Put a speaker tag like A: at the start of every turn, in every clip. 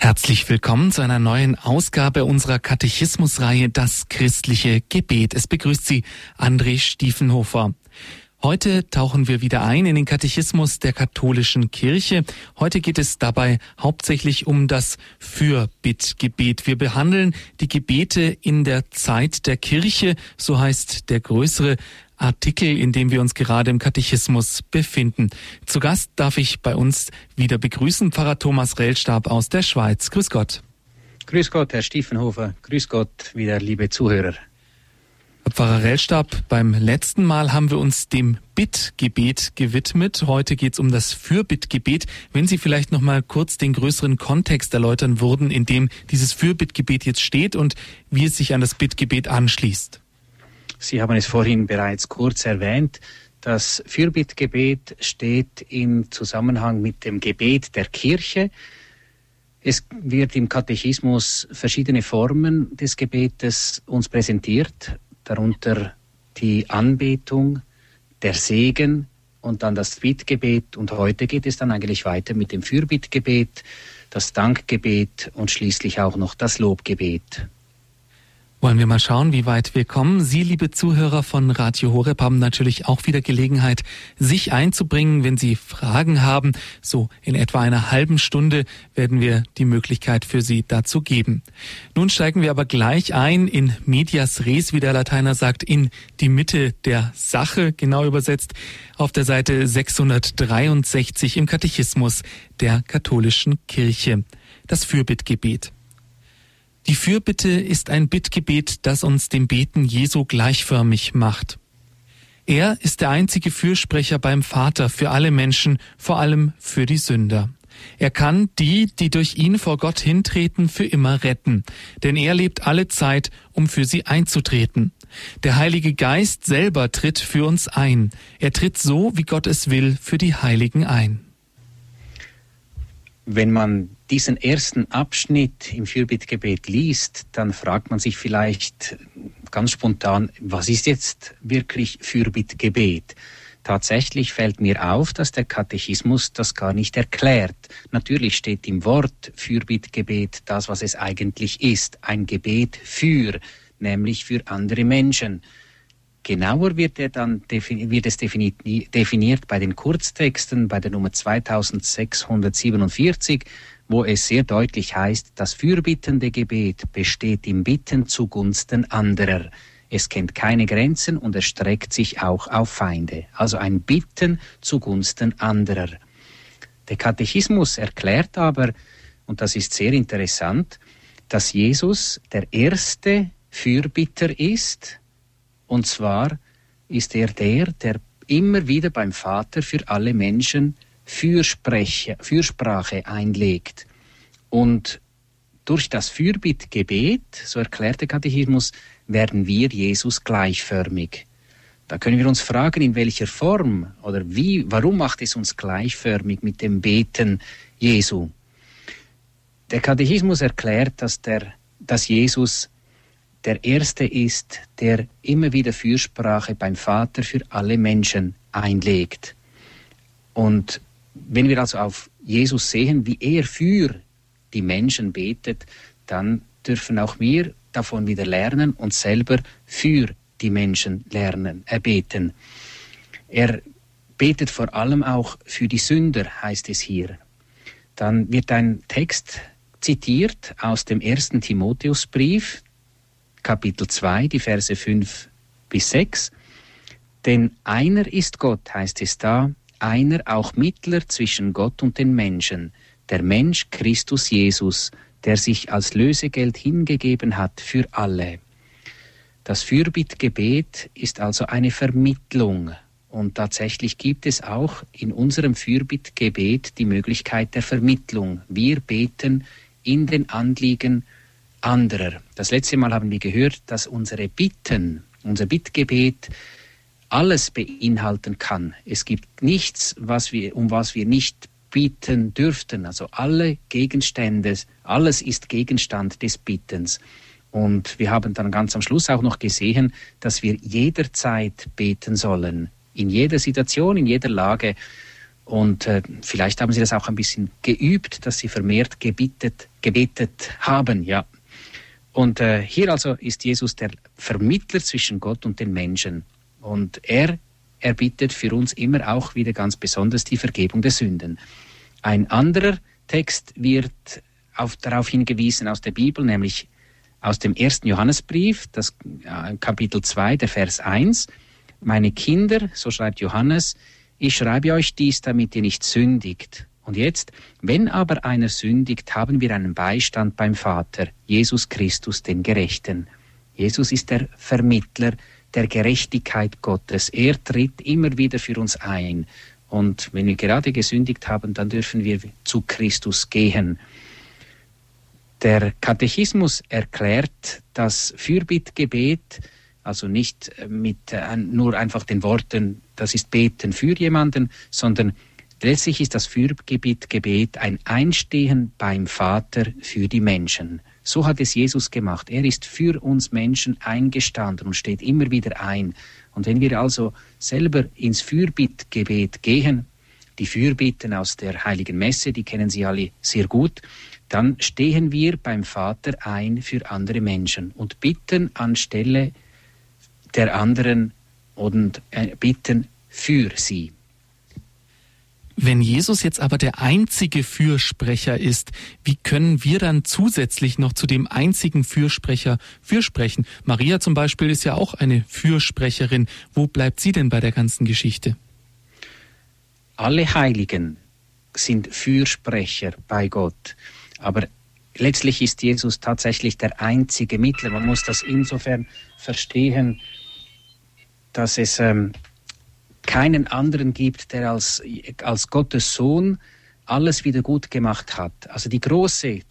A: Herzlich willkommen zu einer neuen Ausgabe unserer Katechismusreihe Das christliche Gebet. Es begrüßt Sie André Stiefenhofer. Heute tauchen wir wieder ein in den Katechismus der katholischen Kirche. Heute geht es dabei hauptsächlich um das Fürbittgebet. Wir behandeln die Gebete in der Zeit der Kirche, so heißt der größere Artikel, in dem wir uns gerade im Katechismus befinden. Zu Gast darf ich bei uns wieder begrüßen Pfarrer Thomas Rellstab aus der Schweiz. Grüß Gott.
B: Grüß Gott, Herr Stiefenhofer. Grüß Gott wieder, liebe Zuhörer.
A: Herr Pfarrer Rellstab, beim letzten Mal haben wir uns dem Bittgebet gewidmet. Heute geht es um das Fürbittgebet. Wenn Sie vielleicht noch mal kurz den größeren Kontext erläutern würden, in dem dieses Fürbittgebet jetzt steht und wie es sich an das Bittgebet anschließt.
B: Sie haben es vorhin bereits kurz erwähnt. Das Fürbittgebet steht im Zusammenhang mit dem Gebet der Kirche. Es wird im Katechismus verschiedene Formen des Gebetes uns präsentiert, darunter die Anbetung, der Segen und dann das Bittgebet. Und heute geht es dann eigentlich weiter mit dem Fürbittgebet, das Dankgebet und schließlich auch noch das Lobgebet.
A: Wollen wir mal schauen, wie weit wir kommen. Sie, liebe Zuhörer von Radio Horeb, haben natürlich auch wieder Gelegenheit, sich einzubringen, wenn Sie Fragen haben. So in etwa einer halben Stunde werden wir die Möglichkeit für Sie dazu geben. Nun steigen wir aber gleich ein in medias res, wie der Lateiner sagt, in die Mitte der Sache, genau übersetzt, auf der Seite 663 im Katechismus der katholischen Kirche. Das Fürbittgebet. Die Fürbitte ist ein Bittgebet, das uns dem Beten Jesu gleichförmig macht. Er ist der einzige Fürsprecher beim Vater für alle Menschen, vor allem für die Sünder. Er kann die durch ihn vor Gott hintreten, für immer retten, denn er lebt alle Zeit, um für sie einzutreten. Der Heilige Geist selber tritt für uns ein. Er tritt so, wie Gott es will, für die Heiligen ein.
B: Wenn man diesen ersten Abschnitt im Fürbittgebet liest, dann fragt man sich vielleicht ganz spontan, was ist jetzt wirklich Fürbittgebet? Tatsächlich fällt mir auf, dass der Katechismus das gar nicht erklärt. Natürlich steht im Wort Fürbittgebet das, was es eigentlich ist, ein Gebet für, nämlich für andere Menschen. Genauer wird es definiert bei den Kurztexten, bei der Nummer 2647, wo es sehr deutlich heißt, das fürbittende Gebet besteht im Bitten zugunsten anderer. Es kennt keine Grenzen und erstreckt sich auch auf Feinde. Also ein Bitten zugunsten anderer. Der Katechismus erklärt aber, und das ist sehr interessant, dass Jesus der erste Fürbitter ist. Und zwar ist er der immer wieder beim Vater für alle Menschen Fürsprache einlegt. Und durch das Fürbittgebet, so erklärt der Katechismus, werden wir Jesus gleichförmig. Da können wir uns fragen, in welcher Form oder warum macht es uns gleichförmig mit dem Beten Jesu? Der Katechismus erklärt, dass Jesus der Erste ist, der immer wieder Fürsprache beim Vater für alle Menschen einlegt. Und wenn wir also auf Jesus sehen, wie er für die Menschen betet, dann dürfen auch wir davon wieder lernen und selber für die Menschen beten. Er betet vor allem auch für die Sünder, heißt es hier. Dann wird ein Text zitiert aus dem 1. Timotheusbrief, Kapitel 2, die Verse 5 bis 6. Denn einer ist Gott, heißt es da, einer auch Mittler zwischen Gott und den Menschen, der Mensch Christus Jesus, der sich als Lösegeld hingegeben hat für alle. Das Fürbittgebet ist also eine Vermittlung. Und tatsächlich gibt es auch in unserem Fürbittgebet die Möglichkeit der Vermittlung. Wir beten in den Anliegen anderer. Das letzte Mal haben wir gehört, dass unser Bittgebet alles beinhalten kann. Es gibt nichts, um was wir nicht bitten dürften. Also alle Gegenstände, alles ist Gegenstand des Bittens. Und wir haben dann ganz am Schluss auch noch gesehen, dass wir jederzeit beten sollen. In jeder Situation, in jeder Lage. Und vielleicht haben Sie das auch ein bisschen geübt, dass Sie vermehrt gebetet haben, ja. Und hier also ist Jesus der Vermittler zwischen Gott und den Menschen. Und er erbittet für uns immer auch wieder ganz besonders die Vergebung der Sünden. Ein anderer Text wird darauf hingewiesen aus der Bibel, nämlich aus dem 1. Johannesbrief, das Kapitel 2, der Vers 1. Meine Kinder, so schreibt Johannes, ich schreibe euch dies, damit ihr nicht sündigt. Und jetzt, wenn aber einer sündigt, haben wir einen Beistand beim Vater, Jesus Christus, den Gerechten. Jesus ist der Vermittler der Gerechtigkeit Gottes. Er tritt immer wieder für uns ein. Und wenn wir gerade gesündigt haben, dann dürfen wir zu Christus gehen. Der Katechismus erklärt das Fürbittgebet, also nicht mit nur einfach den Worten, das ist Beten für jemanden, sondern letztlich ist das Fürbittgebet ein Einstehen beim Vater für die Menschen. So hat es Jesus gemacht. Er ist für uns Menschen eingestanden und steht immer wieder ein. Und wenn wir also selber ins Fürbittgebet gehen, die Fürbitten aus der Heiligen Messe, die kennen Sie alle sehr gut, dann stehen wir beim Vater ein für andere Menschen und bitten anstelle der anderen und bitten für sie.
A: Wenn Jesus jetzt aber der einzige Fürsprecher ist, wie können wir dann zusätzlich noch zu dem einzigen Fürsprecher fürsprechen? Maria zum Beispiel ist ja auch eine Fürsprecherin. Wo bleibt sie denn bei der ganzen Geschichte?
B: Alle Heiligen sind Fürsprecher bei Gott, aber letztlich ist Jesus tatsächlich der einzige Mittler. Man muss das insofern verstehen, dass es keinen anderen gibt, der als Gottes Sohn alles wieder gut gemacht hat. Also die größte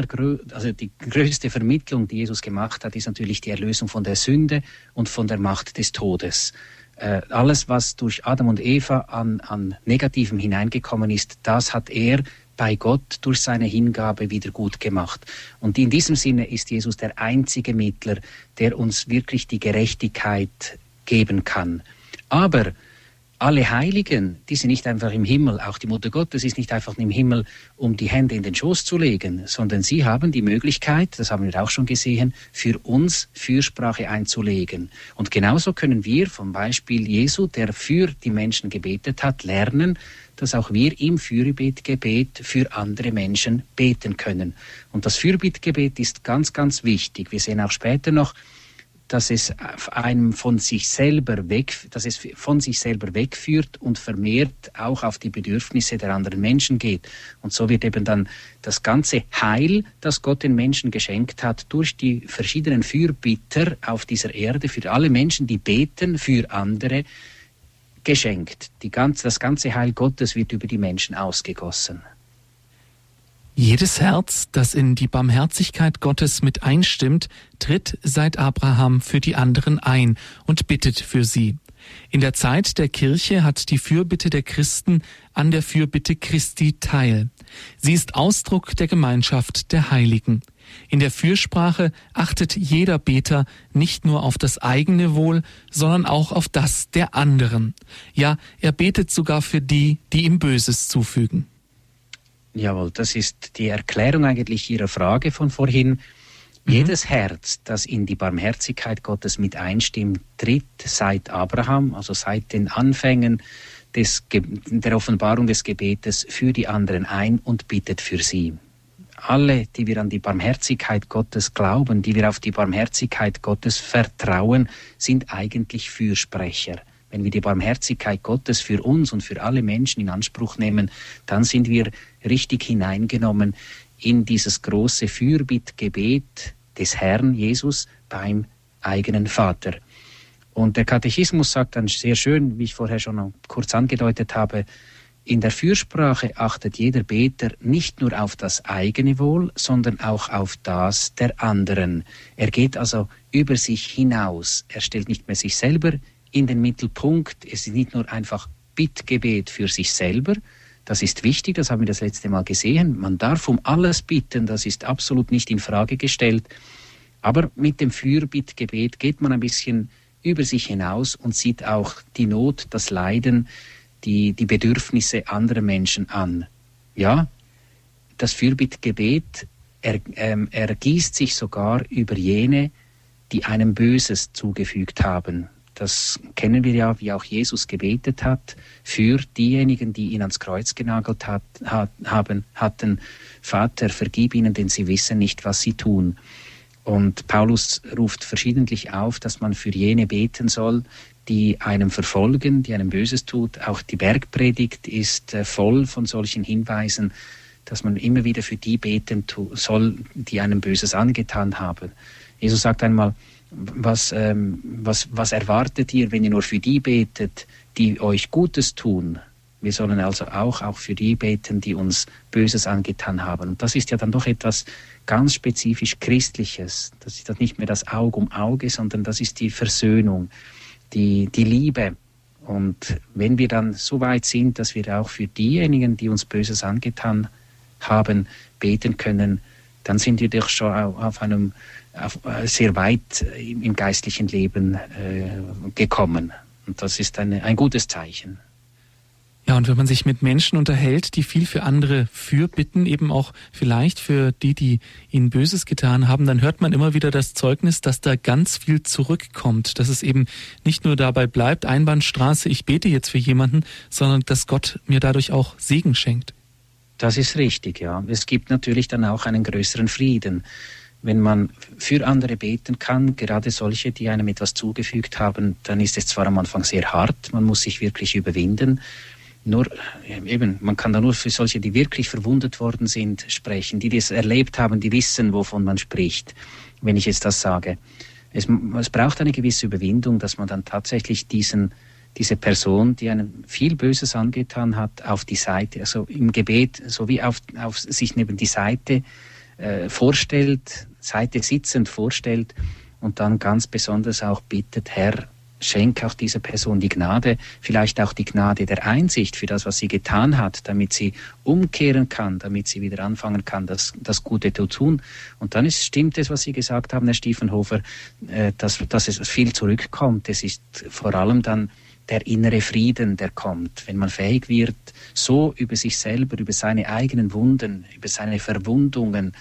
B: Vermittlung, die Jesus gemacht hat, ist natürlich die Erlösung von der Sünde und von der Macht des Todes. Alles, was durch Adam und Eva an Negativem hineingekommen ist, das hat er bei Gott durch seine Hingabe wieder gut gemacht. Und in diesem Sinne ist Jesus der einzige Mittler, der uns wirklich die Gerechtigkeit geben kann. Aber alle Heiligen, die sind nicht einfach im Himmel, auch die Mutter Gottes ist nicht einfach im Himmel, um die Hände in den Schoß zu legen, sondern sie haben die Möglichkeit, das haben wir auch schon gesehen, für uns Fürsprache einzulegen. Und genauso können wir vom Beispiel Jesu, der für die Menschen gebetet hat, lernen, dass auch wir im Fürbittgebet für andere Menschen beten können. Und das Fürbittgebet ist ganz, ganz wichtig. Wir sehen auch später noch, dass es von sich selber wegführt und vermehrt auch auf die Bedürfnisse der anderen Menschen geht. Und so wird eben dann das ganze Heil, das Gott den Menschen geschenkt hat, durch die verschiedenen Fürbitter auf dieser Erde, für alle Menschen, die beten für andere, geschenkt. Das ganze Heil Gottes wird über die Menschen ausgegossen.
A: Jedes Herz, das in die Barmherzigkeit Gottes mit einstimmt, tritt seit Abraham für die anderen ein und bittet für sie. In der Zeit der Kirche hat die Fürbitte der Christen an der Fürbitte Christi teil. Sie ist Ausdruck der Gemeinschaft der Heiligen. In der Fürsprache achtet jeder Beter nicht nur auf das eigene Wohl, sondern auch auf das der anderen. Ja, er betet sogar für die, die ihm Böses zufügen.
B: Jawohl, das ist die Erklärung eigentlich Ihrer Frage von vorhin. Jedes Herz, das in die Barmherzigkeit Gottes mit einstimmt, tritt seit Abraham, also seit den Anfängen der Offenbarung des Gebetes, für die anderen ein und bittet für sie. Alle, die wir an die Barmherzigkeit Gottes glauben, die wir auf die Barmherzigkeit Gottes vertrauen, sind eigentlich Fürsprecher. Wenn wir die Barmherzigkeit Gottes für uns und für alle Menschen in Anspruch nehmen, dann sind wir richtig hineingenommen in dieses große Fürbittgebet des Herrn Jesus beim eigenen Vater. Und der Katechismus sagt dann sehr schön, wie ich vorher schon kurz angedeutet habe, in der Fürsprache achtet jeder Beter nicht nur auf das eigene Wohl, sondern auch auf das der anderen. Er geht also über sich hinaus. Er stellt nicht mehr sich selber in den Mittelpunkt. Es ist nicht nur einfach Bittgebet für sich selber. Das ist wichtig, das haben wir das letzte Mal gesehen. Man darf um alles bitten, das ist absolut nicht in Frage gestellt. Aber mit dem Fürbittgebet geht man ein bisschen über sich hinaus und sieht auch die Not, das Leiden die Bedürfnisse anderer Menschen an. Ja, das Fürbittgebet ergießt sich sogar über jene, die einem Böses zugefügt haben. Das kennen wir ja, wie auch Jesus gebetet hat, für diejenigen, die ihn ans Kreuz genagelt hatten. Vater, vergib ihnen, denn sie wissen nicht, was sie tun. Und Paulus ruft verschiedentlich auf, dass man für jene beten soll, die einem verfolgen, die einem Böses tut. Auch die Bergpredigt ist voll von solchen Hinweisen, dass man immer wieder für die beten soll, die einem Böses angetan haben. Jesus sagt einmal, was erwartet ihr, wenn ihr nur für die betet, die euch Gutes tun? Wir sollen also auch für die beten, die uns Böses angetan haben. Und das ist ja dann doch etwas ganz spezifisch Christliches. Das ist dann nicht mehr das Auge um Auge, sondern das ist die Versöhnung, die Liebe. Und wenn wir dann so weit sind, dass wir auch für diejenigen, die uns Böses angetan haben, beten können, dann sind wir doch schon sehr weit im geistlichen Leben gekommen. Und das ist ein gutes Zeichen.
A: Ja, und wenn man sich mit Menschen unterhält, die viel für andere fürbitten, eben auch vielleicht für die ihnen Böses getan haben, dann hört man immer wieder das Zeugnis, dass da ganz viel zurückkommt, dass es eben nicht nur dabei bleibt, Einbahnstraße, ich bete jetzt für jemanden, sondern dass Gott mir dadurch auch Segen schenkt.
B: Das ist richtig, ja. Es gibt natürlich dann auch einen größeren Frieden. Wenn man für andere beten kann, gerade solche, die einem etwas zugefügt haben, dann ist es zwar am Anfang sehr hart, man muss sich wirklich überwinden. Nur eben, man kann da nur für solche, die wirklich verwundet worden sind, sprechen, die das erlebt haben, die wissen, wovon man spricht, wenn ich jetzt das sage. Es braucht eine gewisse Überwindung, dass man dann tatsächlich diese Person, die einem viel Böses angetan hat, auf die Seite, also im Gebet, so wie auf sich neben die Seite vorstellt, Seite sitzend vorstellt und dann ganz besonders auch bittet, Herr, schenk auch dieser Person die Gnade, vielleicht auch die Gnade der Einsicht für das, was sie getan hat, damit sie umkehren kann, damit sie wieder anfangen kann, das Gute zu tun. Und dann stimmt es, was Sie gesagt haben, Herr Stiefenhofer, dass es viel zurückkommt. Es ist vor allem dann der innere Frieden, der kommt, wenn man fähig wird, so über sich selber, über seine eigenen Wunden, über seine Verwundungen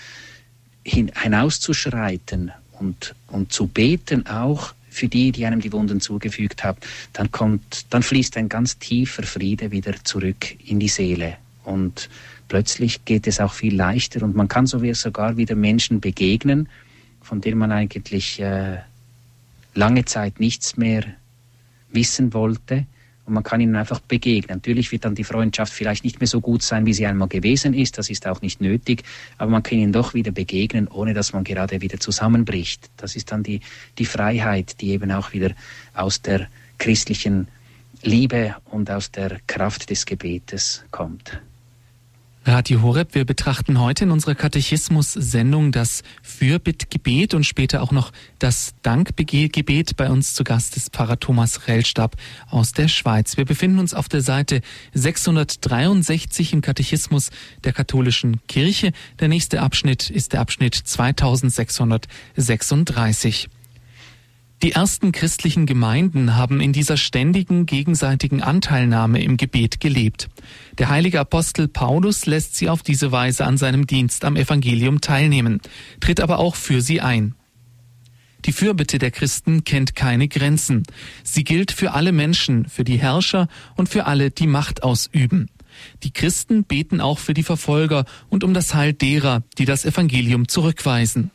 B: hinauszuschreiten und zu beten auch für die einem die Wunden zugefügt haben, dann fließt ein ganz tiefer Friede wieder zurück in die Seele. Und plötzlich geht es auch viel leichter und man kann sogar wieder Menschen begegnen, von denen man eigentlich lange Zeit nichts mehr wissen wollte. Und man kann ihnen einfach begegnen. Natürlich wird dann die Freundschaft vielleicht nicht mehr so gut sein, wie sie einmal gewesen ist. Das ist auch nicht nötig. Aber man kann ihnen doch wieder begegnen, ohne dass man gerade wieder zusammenbricht. Das ist dann die Freiheit, die eben auch wieder aus der christlichen Liebe und aus der Kraft des Gebetes kommt.
A: Radio Horeb, wir betrachten heute in unserer Katechismus-Sendung das Fürbittgebet und später auch noch das Dankgebet. Bei uns zu Gast ist Pfarrer Thomas Rellstab aus der Schweiz. Wir befinden uns auf der Seite 663 im Katechismus der katholischen Kirche. Der nächste Abschnitt ist der Abschnitt 2636. Die ersten christlichen Gemeinden haben in dieser ständigen gegenseitigen Anteilnahme im Gebet gelebt. Der heilige Apostel Paulus lässt sie auf diese Weise an seinem Dienst am Evangelium teilnehmen, tritt aber auch für sie ein. Die Fürbitte der Christen kennt keine Grenzen. Sie gilt für alle Menschen, für die Herrscher und für alle, die Macht ausüben. Die Christen beten auch für die Verfolger und um das Heil derer, die das Evangelium zurückweisen.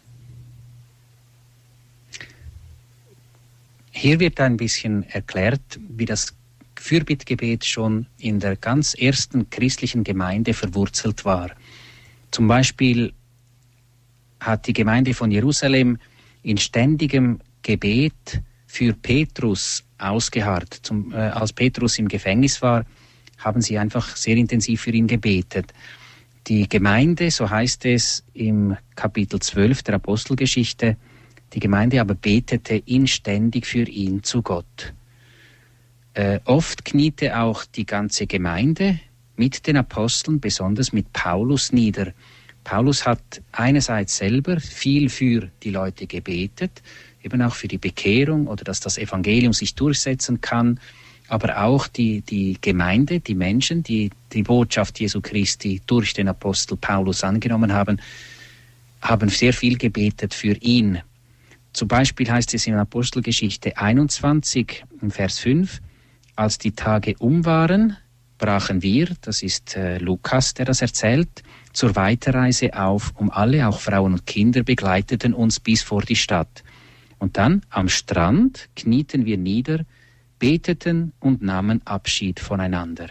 B: Hier wird ein bisschen erklärt, wie das Fürbittgebet schon in der ganz ersten christlichen Gemeinde verwurzelt war. Zum Beispiel hat die Gemeinde von Jerusalem in ständigem Gebet für Petrus ausgeharrt. Als Petrus im Gefängnis war, haben sie einfach sehr intensiv für ihn gebetet. Die Gemeinde, so heißt es im Kapitel 12 der Apostelgeschichte, die Gemeinde aber betete inständig für ihn zu Gott. Oft kniete auch die ganze Gemeinde mit den Aposteln, besonders mit Paulus, nieder. Paulus hat einerseits selber viel für die Leute gebetet, eben auch für die Bekehrung oder dass das Evangelium sich durchsetzen kann. aber auch die Gemeinde, die Menschen, die die Botschaft Jesu Christi durch den Apostel Paulus angenommen haben, haben sehr viel gebetet für ihn. Zum Beispiel heißt es in Apostelgeschichte 21, Vers 5, als die Tage waren, brachen wir, das ist Lukas, der das erzählt, zur Weiterreise auf, alle, auch Frauen und Kinder, begleiteten uns bis vor die Stadt. Und dann am Strand knieten wir nieder, beteten und nahmen Abschied voneinander.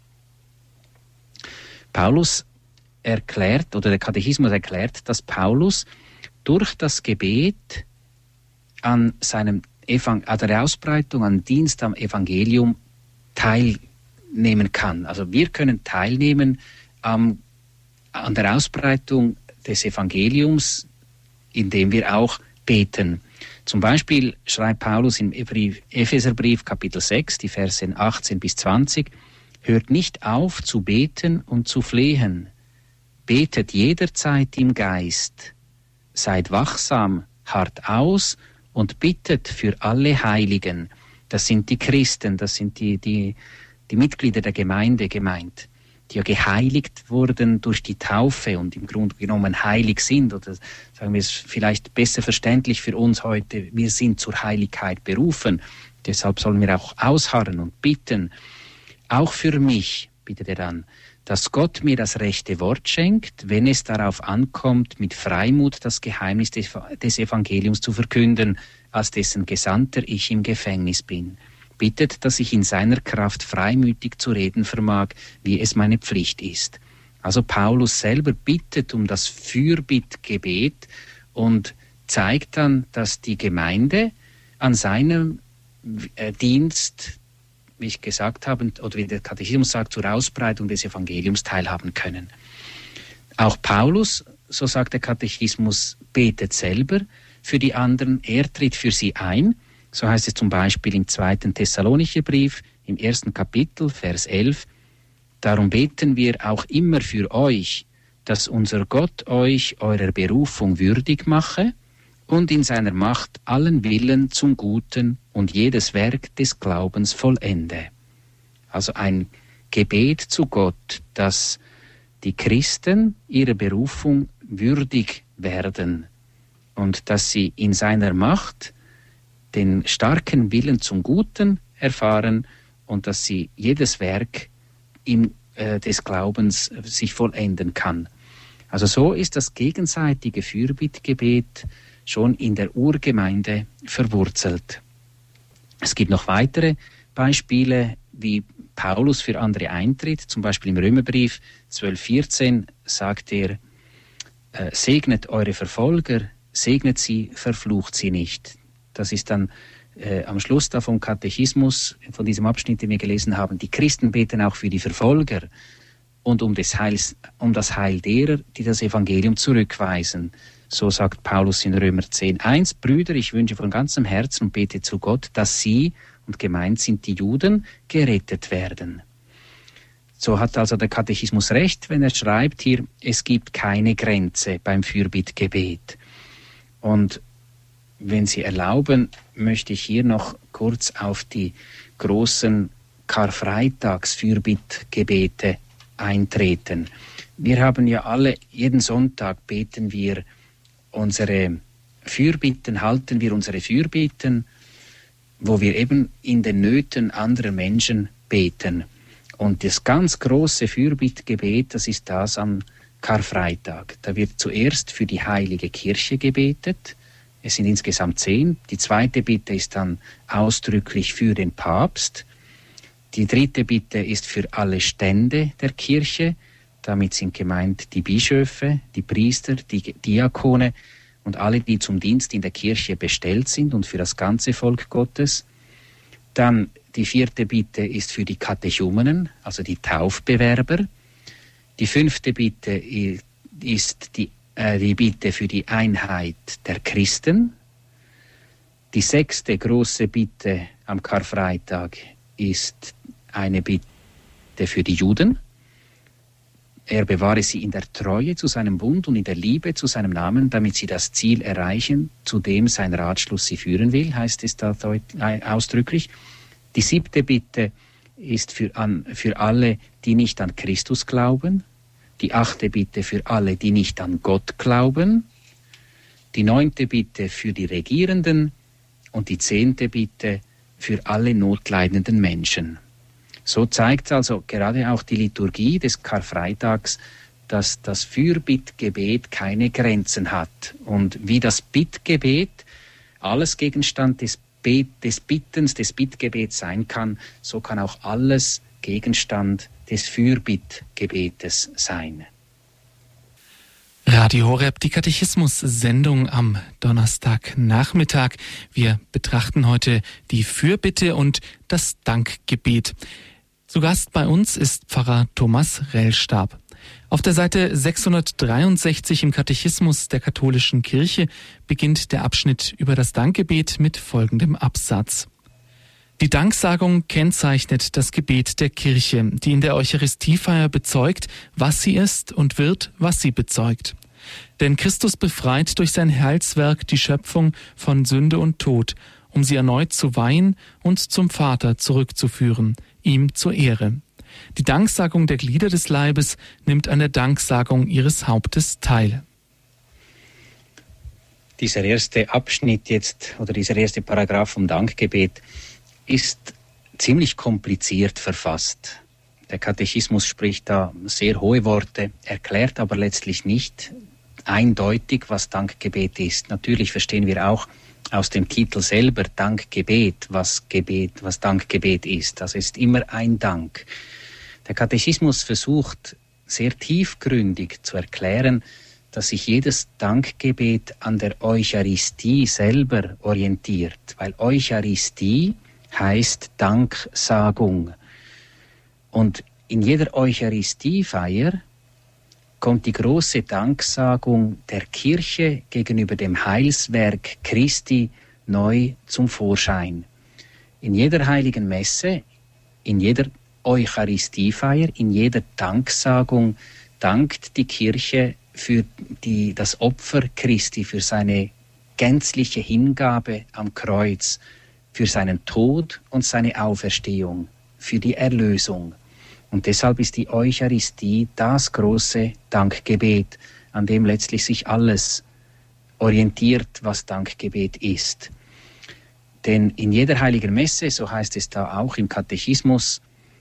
B: Paulus erklärt, oder der Katechismus erklärt, dass Paulus durch das Gebet an der Ausbreitung, an Dienst am Evangelium teilnehmen kann. Also wir können teilnehmen an der Ausbreitung des Evangeliums, indem wir auch beten. Zum Beispiel schreibt Paulus im Epheserbrief Kapitel 6, die Verse 18 bis 20, hört nicht auf zu beten und zu flehen. Betet jederzeit im Geist. Seid wachsam, harrt aus und bittet für alle Heiligen. Das sind die Christen, das sind die Mitglieder der Gemeinde gemeint, die ja geheiligt wurden durch die Taufe und im Grunde genommen heilig sind. Oder sagen wir es vielleicht besser verständlich für uns heute, wir sind zur Heiligkeit berufen. Deshalb sollen wir auch ausharren und bitten. Auch für mich, bittet er dann, dass Gott mir das rechte Wort schenkt, wenn es darauf ankommt, mit Freimut das Geheimnis des Evangeliums zu verkünden, als dessen Gesandter ich im Gefängnis bin. Bittet, dass ich in seiner Kraft freimütig zu reden vermag, wie es meine Pflicht ist. Also Paulus selber bittet um das Fürbittgebet und zeigt dann, dass die Gemeinde an seinem Dienst, wie ich gesagt habe, oder wie der Katechismus sagt, zur Ausbreitung des Evangeliums teilhaben können. Auch Paulus, so sagt der Katechismus, betet selber für die anderen, er tritt für sie ein. So heißt es zum Beispiel im 2. Thessalonicher Brief, im 1. Kapitel, Vers 11, darum beten wir auch immer für euch, dass unser Gott euch eurer Berufung würdig mache und in seiner Macht allen Willen zum Guten und jedes Werk des Glaubens vollende. Also ein Gebet zu Gott, dass die Christen ihrer Berufung würdig werden und dass sie in seiner Macht den starken Willen zum Guten erfahren und dass sie jedes Werk des Glaubens sich vollenden kann. Also so ist das gegenseitige Fürbittgebet schon in der Urgemeinde verwurzelt. Es gibt noch weitere Beispiele, wie Paulus für andere eintritt. Zum Beispiel im Römerbrief 12,14 sagt er, segnet eure Verfolger, segnet sie, verflucht sie nicht. Das ist dann am Schluss da vom Katechismus, von diesem Abschnitt, den wir gelesen haben. Die Christen beten auch für die Verfolger und um das Heil derer, die das Evangelium zurückweisen. So sagt Paulus in Römer 10,1, Brüder, ich wünsche von ganzem Herzen und bete zu Gott, dass sie, und gemeint sind die Juden, gerettet werden. So hat also der Katechismus recht, wenn er schreibt hier, es gibt keine Grenze beim Fürbittgebet. Und wenn Sie erlauben, möchte ich hier noch kurz auf die großen Karfreitags-Fürbittgebete eintreten. Wir haben ja alle, jeden Sonntag beten wir unsere Fürbitten, halten wir unsere Fürbitten, wo wir eben in den Nöten anderer Menschen beten. Und das ganz große Fürbittgebet, das ist das am Karfreitag. Da wird zuerst für die Heilige Kirche gebetet. Es sind insgesamt 10. Die zweite Bitte ist dann ausdrücklich für den Papst. Die dritte Bitte ist für alle Stände der Kirche. Damit sind gemeint die Bischöfe, die Priester, die Diakone und alle, die zum Dienst in der Kirche bestellt sind und für das ganze Volk Gottes. Dann die vierte Bitte ist für die Katechumenen, also die Taufbewerber. Die fünfte Bitte ist die Bitte für die Einheit der Christen. Die sechste große Bitte am Karfreitag ist eine Bitte für die Juden. Er bewahre sie in der Treue zu seinem Bund und in der Liebe zu seinem Namen, damit sie das Ziel erreichen, zu dem sein Ratschluss sie führen will, heißt es da ausdrücklich. Die 7. Bitte ist für alle, die nicht an Christus glauben. Die 8. Bitte für alle, die nicht an Gott glauben. Die 9. Bitte für die Regierenden und die 10. Bitte für alle notleidenden Menschen. So zeigt also gerade auch die Liturgie des Karfreitags, dass das Fürbittgebet keine Grenzen hat. Und wie das Bittgebet alles Gegenstand des Bittens, des Bittgebets sein kann, so kann auch alles Gegenstand des Fürbittgebetes sein.
A: Radio Horeb, die Katechismus-Sendung am Donnerstagnachmittag. Wir betrachten heute die Fürbitte und das Dankgebet. Zu Gast bei uns ist Pfarrer Thomas Rellstab. Auf der Seite 663 im Katechismus der katholischen Kirche beginnt der Abschnitt über das Dankgebet mit folgendem Absatz. Die Danksagung kennzeichnet das Gebet der Kirche, die in der Eucharistiefeier bezeugt, was sie ist und wird, was sie bezeugt. Denn Christus befreit durch sein Heilswerk die Schöpfung von Sünde und Tod, um sie erneut zu weihen und zum Vater zurückzuführen, ihm zur Ehre. Die Danksagung der Glieder des Leibes nimmt an der Danksagung ihres Hauptes teil.
B: Dieser erste Abschnitt jetzt, oder dieser erste Paragraph vom Dankgebet, ist ziemlich kompliziert verfasst. Der Katechismus spricht da sehr hohe Worte, erklärt aber letztlich nicht eindeutig, was Dankgebet ist. Natürlich verstehen wir auch aus dem Titel selber Dankgebet, was Dankgebet ist. Das ist immer ein Dank. Der Katechismus versucht sehr tiefgründig zu erklären, dass sich jedes Dankgebet an der Eucharistie selber orientiert, weil Eucharistie heißt Danksagung. Und in jeder Eucharistiefeier kommt die große Danksagung der Kirche gegenüber dem Heilswerk Christi neu zum Vorschein. In jeder heiligen Messe, in jeder Eucharistiefeier, in jeder Danksagung dankt die Kirche für das Opfer Christi, für seine gänzliche Hingabe am Kreuz, für seinen Tod und seine Auferstehung, für die Erlösung. Und deshalb ist die Eucharistie das große Dankgebet, an dem letztlich sich alles orientiert, was Dankgebet ist. Denn in jeder heiligen Messe, so heißt es da auch im Katechismus,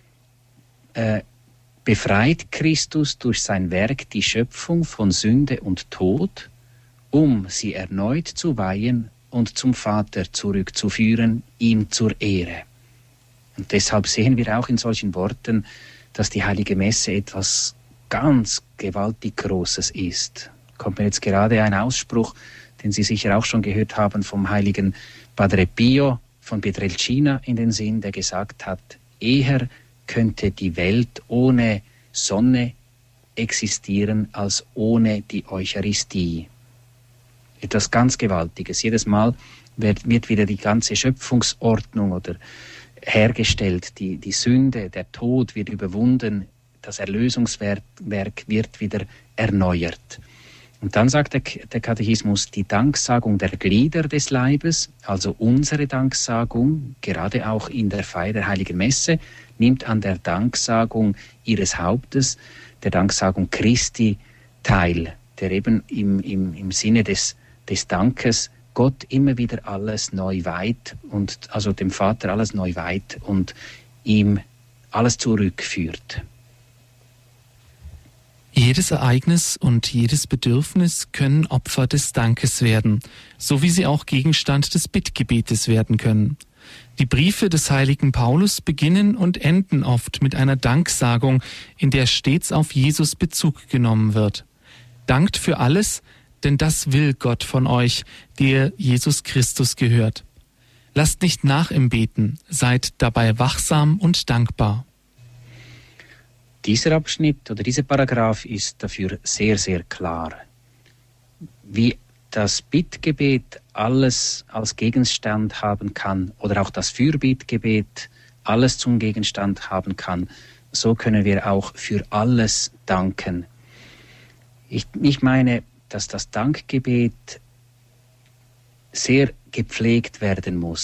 B: befreit Christus durch sein Werk die Schöpfung von Sünde und Tod, um sie erneut zu weihen und zum Vater zurückzuführen, ihm zur Ehre. Und deshalb sehen wir auch in solchen Worten, dass die Heilige Messe etwas ganz gewaltig Großes ist. Kommt mir jetzt gerade ein Ausspruch, den Sie sicher auch schon gehört haben, vom heiligen Padre Pio von Pietrelcina in den Sinn, der gesagt hat, eher könnte die Welt ohne Sonne existieren als ohne die Eucharistie. Etwas ganz Gewaltiges. Jedes Mal wird wieder die ganze Schöpfungsordnung oder hergestellt, die Sünde, der Tod wird überwunden, das Erlösungswerk wird wieder erneuert. Und dann sagt der Katechismus, die Danksagung der Glieder des Leibes, also unsere Danksagung, gerade auch in der Feier der Heiligen Messe, nimmt an der Danksagung ihres Hauptes, der Danksagung Christi, teil, der eben im Sinne des Dankes Gott immer wieder alles neu weiht und also dem Vater alles neu weiht und ihm alles zurückführt.
A: Jedes Ereignis und jedes Bedürfnis können Opfer des Dankes werden, so wie sie auch Gegenstand des Bittgebetes werden können. Die Briefe des heiligen Paulus beginnen und enden oft mit einer Danksagung, in der stets auf Jesus Bezug genommen wird. Dankt für alles, denn das will Gott von euch, der Jesus Christus gehört. Lasst nicht nach im Beten, seid dabei wachsam und dankbar.
B: Dieser Abschnitt oder dieser Paragraph ist dafür sehr, sehr klar. Wie das Bittgebet alles als Gegenstand haben kann oder auch das Fürbittgebet alles zum Gegenstand haben kann, so können wir auch für alles danken. Ich meine, dass das Dankgebet sehr gepflegt werden muss.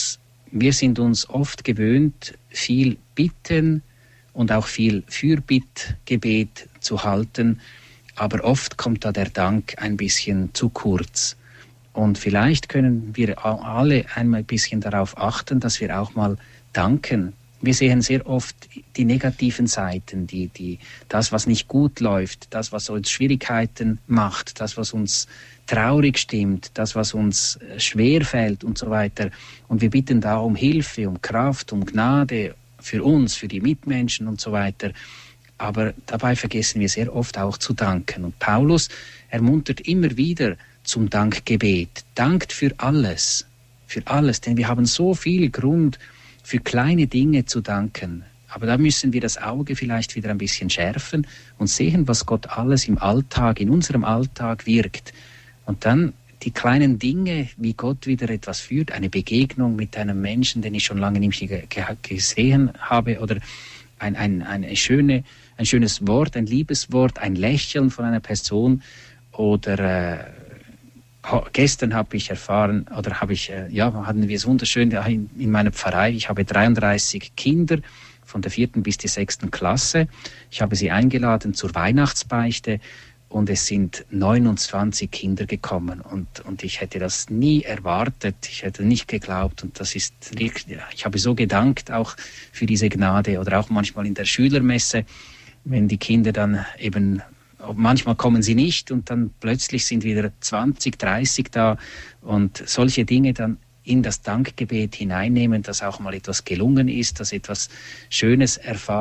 B: wir sind uns oft gewöhnt, viel bitten und auch viel Fürbittgebet zu halten, aber oft kommt da der Dank ein bisschen zu kurz. Und vielleicht können wir alle einmal ein bisschen darauf achten, dass wir auch mal danken. Wir sehen sehr oft die negativen Seiten, das, was nicht gut läuft, das, was uns Schwierigkeiten macht, das, was uns traurig stimmt, das, was uns schwer fällt und so weiter. Und wir bitten da um Hilfe, um Kraft, um Gnade für uns, für die Mitmenschen und so weiter. Aber dabei vergessen wir sehr oft auch zu danken. Und Paulus ermuntert immer wieder zum Dankgebet. Dankt für alles, denn wir haben so viel Grund, für kleine Dinge zu danken. Aber da müssen wir das Auge vielleicht wieder ein bisschen schärfen und sehen, was Gott alles im Alltag, in unserem Alltag wirkt. Und dann die kleinen Dinge, wie Gott wieder etwas führt, eine Begegnung mit einem Menschen, den ich schon lange nicht gesehen habe, oder ein schönes Wort, ein Liebeswort, ein Lächeln von einer Person. Oder gestern habe ich erfahren, hatten wir es wunderschön in meiner Pfarrei. Ich habe 33 Kinder von der 4. bis die 6. Klasse. Ich habe sie eingeladen zur Weihnachtsbeichte und es sind 29 Kinder gekommen und ich hätte das nie erwartet. Ich hätte nicht geglaubt und das ist wirklich, ich habe so gedankt auch für diese Gnade oder auch manchmal in der Schülermesse, wenn die Kinder dann eben, manchmal kommen sie nicht und dann plötzlich sind wieder 20, 30 da und solche Dinge dann in das Dankgebet hineinnehmen, dass auch mal etwas gelungen ist, dass etwas Schönes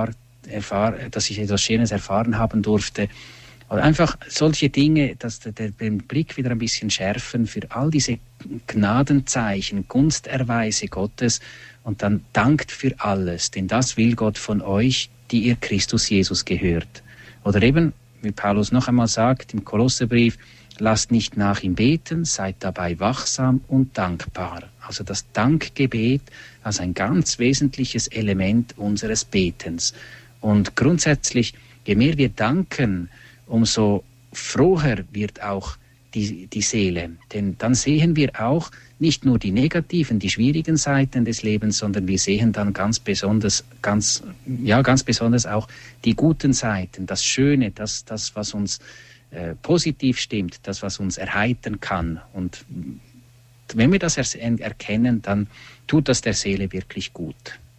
B: dass ich etwas Schönes erfahren haben durfte. Oder einfach solche Dinge, dass den Blick wieder ein bisschen schärfen für all diese Gnadenzeichen, Gunsterweise Gottes und dann dankt für alles, denn das will Gott von euch, die ihr Christus Jesus gehört. Oder eben, wie Paulus noch einmal sagt im Kolosserbrief, lasst nicht nach ihm beten, seid dabei wachsam und dankbar. Also das Dankgebet als ein ganz wesentliches Element unseres Betens. Und grundsätzlich, je mehr wir danken, umso froher wird auch die Seele. Denn dann sehen wir auch nicht nur die negativen, die schwierigen Seiten des Lebens, sondern wir sehen dann ganz besonders auch die guten Seiten, das Schöne, das was uns positiv stimmt, das, was uns erheitern kann. Und wenn wir das erkennen, dann tut das der Seele wirklich gut.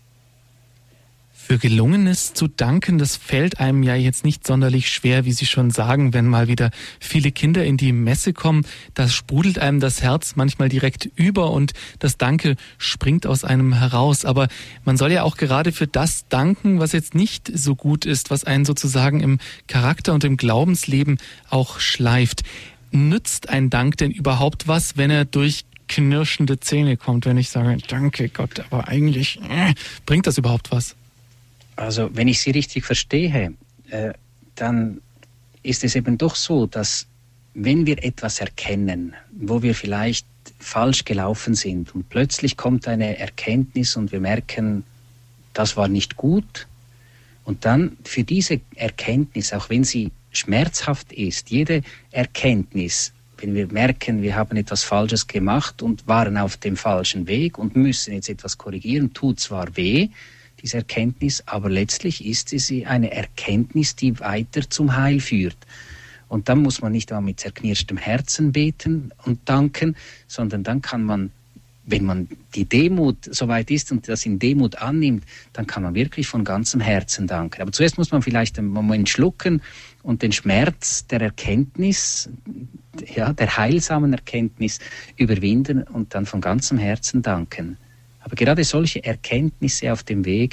A: Für Gelungenes zu danken, das fällt einem ja jetzt nicht sonderlich schwer, wie Sie schon sagen, wenn mal wieder viele Kinder in die Messe kommen. Da sprudelt einem das Herz manchmal direkt über und das Danke springt aus einem heraus. Aber man soll ja auch gerade für das danken, was jetzt nicht so gut ist, was einen sozusagen im Charakter und im Glaubensleben auch schleift. Nützt ein Dank denn überhaupt was, wenn er durch knirschende Zähne kommt, wenn ich sage, danke Gott, aber eigentlich bringt das überhaupt was?
B: Also wenn ich Sie richtig verstehe, dann ist es eben doch so, dass wenn wir etwas erkennen, wo wir vielleicht falsch gelaufen sind und plötzlich kommt eine Erkenntnis und wir merken, das war nicht gut und dann für diese Erkenntnis, auch wenn sie schmerzhaft ist, jede Erkenntnis, wenn wir merken, wir haben etwas Falsches gemacht und waren auf dem falschen Weg und müssen jetzt etwas korrigieren, tut zwar weh, diese Erkenntnis, aber letztlich ist sie eine Erkenntnis, die weiter zum Heil führt. Und dann muss man nicht einmal mit zerknirschtem Herzen beten und danken, sondern dann kann man, wenn man die Demut soweit ist und das in Demut annimmt, dann kann man wirklich von ganzem Herzen danken. Aber zuerst muss man vielleicht einen Moment schlucken und den Schmerz der Erkenntnis, der heilsamen Erkenntnis überwinden und dann von ganzem Herzen danken. Aber gerade solche Erkenntnisse auf dem Weg,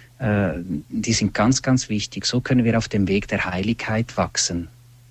B: die sind ganz, ganz wichtig. So können wir auf dem Weg der Heiligkeit wachsen.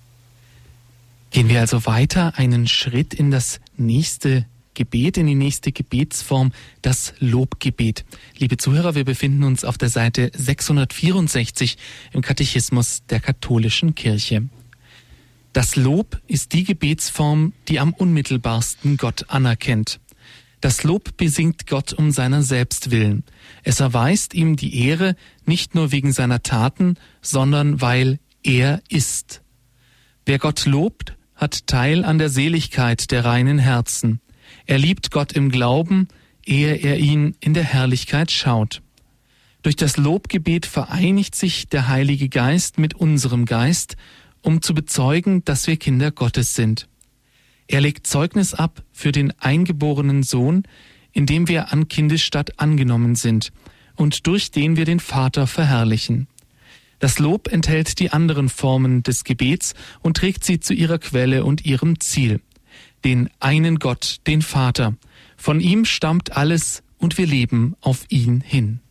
A: Gehen wir also weiter einen Schritt in das nächste Gebet, in die nächste Gebetsform, das Lobgebet. Liebe Zuhörer, wir befinden uns auf der Seite 664 im Katechismus der katholischen Kirche. Das Lob ist die Gebetsform, die am unmittelbarsten Gott anerkennt. Das Lob besingt Gott um seiner selbst willen. Es erweist ihm die Ehre nicht nur wegen seiner Taten, sondern weil er ist. Wer Gott lobt, hat Teil an der Seligkeit der reinen Herzen. Er liebt Gott im Glauben, ehe er ihn in der Herrlichkeit schaut. Durch das Lobgebet vereinigt sich der Heilige Geist mit unserem Geist, um zu bezeugen, dass wir Kinder Gottes sind. Er legt Zeugnis ab für den eingeborenen Sohn, in dem wir an Kindesstatt angenommen sind und durch den wir den Vater verherrlichen. Das Lob enthält die anderen Formen des Gebets und trägt sie zu ihrer Quelle und ihrem Ziel, den einen Gott, den Vater. Von ihm stammt alles und wir leben auf ihn hin.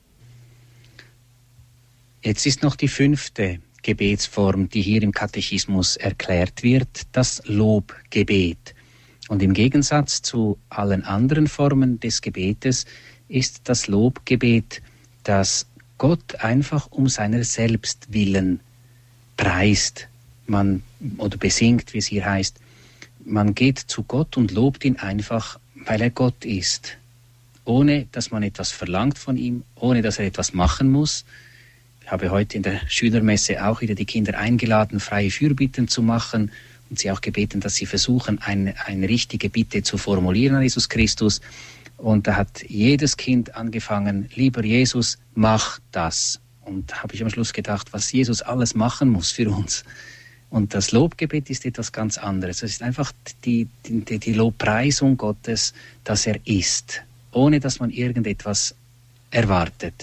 B: Jetzt ist noch die 5. Gebetsform, die hier im Katechismus erklärt wird, das Lobgebet. Und im Gegensatz zu allen anderen Formen des Gebetes ist das Lobgebet, das Gott einfach um seiner selbst willen preist, oder besingt, wie es hier heißt. Man geht zu Gott und lobt ihn einfach, weil er Gott ist, ohne dass man etwas verlangt von ihm, ohne dass er etwas machen muss. Ich habe heute in der Schülermesse auch wieder die Kinder eingeladen, freie Fürbitten zu machen und sie auch gebeten, dass sie versuchen, eine richtige Bitte zu formulieren an Jesus Christus. Und da hat jedes Kind angefangen, lieber Jesus, mach das. Und da habe ich am Schluss gedacht, was Jesus alles machen muss für uns. Und das Lobgebet ist etwas ganz anderes. Es ist einfach die Lobpreisung Gottes, dass er ist, ohne dass man irgendetwas erwartet.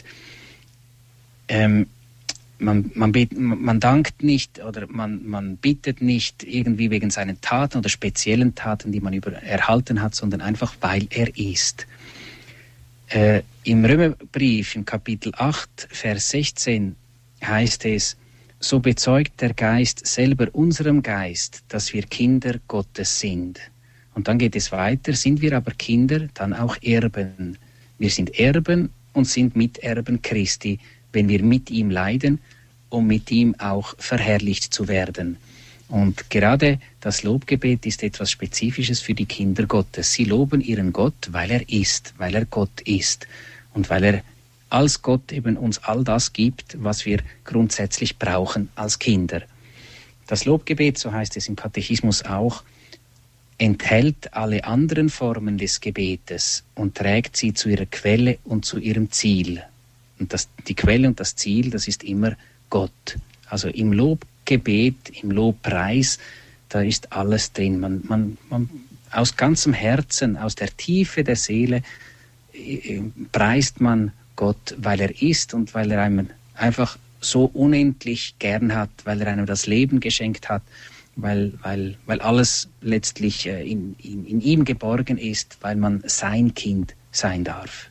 B: Man dankt nicht oder man bittet nicht irgendwie wegen seinen Taten oder speziellen Taten, die man erhalten hat, sondern einfach, weil er ist. Im Römerbrief, im Kapitel 8, Vers 16 heißt es, so bezeugt der Geist selber unserem Geist, dass wir Kinder Gottes sind. Und dann geht es weiter, sind wir aber Kinder, dann auch Erben. Wir sind Erben und sind Miterben Christi, wenn wir mit ihm leiden, um mit ihm auch verherrlicht zu werden. Und gerade das Lobgebet ist etwas Spezifisches für die Kinder Gottes. Sie loben ihren Gott, weil er ist, weil er Gott ist und weil er als Gott eben uns all das gibt, was wir grundsätzlich brauchen als Kinder. Das Lobgebet, so heißt es im Katechismus auch, enthält alle anderen Formen des Gebetes und trägt sie zu ihrer Quelle und zu ihrem Ziel. Und die Quelle und das Ziel, das ist immer Gott. Also im Lobgebet, im Lobpreis, da ist alles drin. Man aus ganzem Herzen, aus der Tiefe der Seele preist man Gott, weil er ist und weil er einem einfach so unendlich gern hat, weil er einem das Leben geschenkt hat, weil alles letztlich in ihm geborgen ist, weil man sein Kind sein darf.